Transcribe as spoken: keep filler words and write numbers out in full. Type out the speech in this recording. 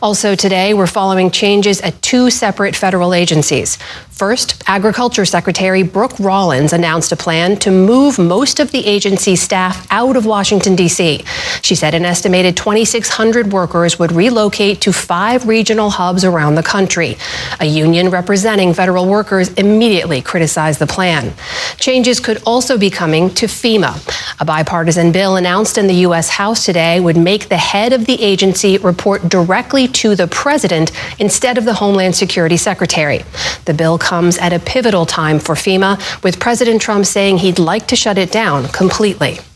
Also today, we're following changes at two separate federal agencies. First, Agriculture Secretary Brooke Rollins announced a plan to move most of the agency's staff out of Washington, D C. She said an estimated twenty-six hundred workers would relocate to five regional hubs around the country. A union representing federal workers immediately criticized the plan. Changes could also be coming to FEMA. A bipartisan bill announced in the U S House today would make the head of the agency report directly to the president instead of the Homeland Security Secretary. The bill comes at a pivotal time for FEMA, with President Trump saying he'd like to shut it down completely.